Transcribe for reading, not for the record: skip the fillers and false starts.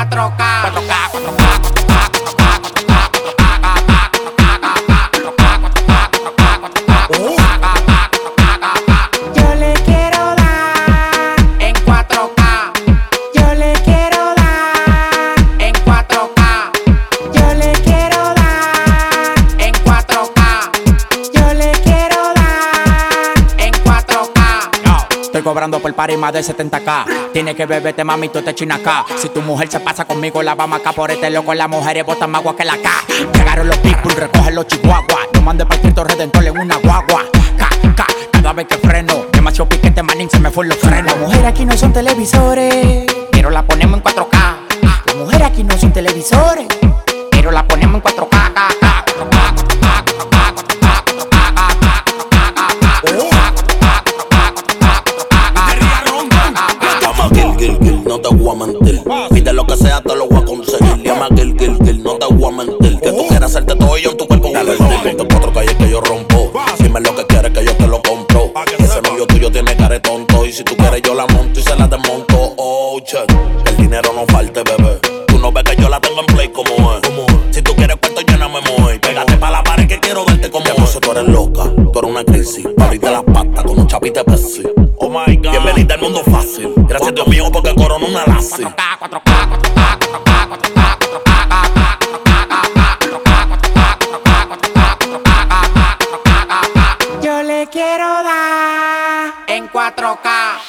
4K. 4K. Yo le quiero dar en 4K. Yo le quiero dar en 4K. Yo le quiero dar en 4K. Yo le quiero dar en 4K. Estoy cobrando por party más de 70K. Tienes que beberte, mami, tú te chinas acá. Si tu mujer se pasa conmigo, la vamos acá por este loco. Las mujeres botan más agua que la K. Llegaron los people, recogen los chihuahuas. Yo mandé para el Cristo Redentor en una guagua. Cada vez que freno, demasiado piquete, manín, se me fue los frenos. Las mujeres aquí no son televisores, Pero la ponemos en 4K. las mujeres aquí no son televisores. Pero la ponemos en 4K. Gil, no te voy a mentir. Pide lo que sea, te lo voy a conseguir. Llama Gil, no te voy a mentir. Que tú quieras hacerte todo y yo en tu cuerpo voy a invertir. Ponte 4 calles que yo rompo. Dime lo que quieres que yo te lo compro. Ese novio tuyo tiene cara de tonto. Y si tú quieres yo la monto y se la desmonto. Oh, che, que el dinero no falte, bebé. Tú no ves que yo la tengo en play como es. Si tú quieres cuarto yo no me muevo. Pégate pa' la pared que quiero verte como es. Tú eres loca, tú eres una crisis. Pa' abrirte las patas con un chapite Pepsi. Oh my God, bienvenida al mundo fácil. Gracias Dios mío porque coronó una lazi. 4K. Yo le quiero dar en 4K.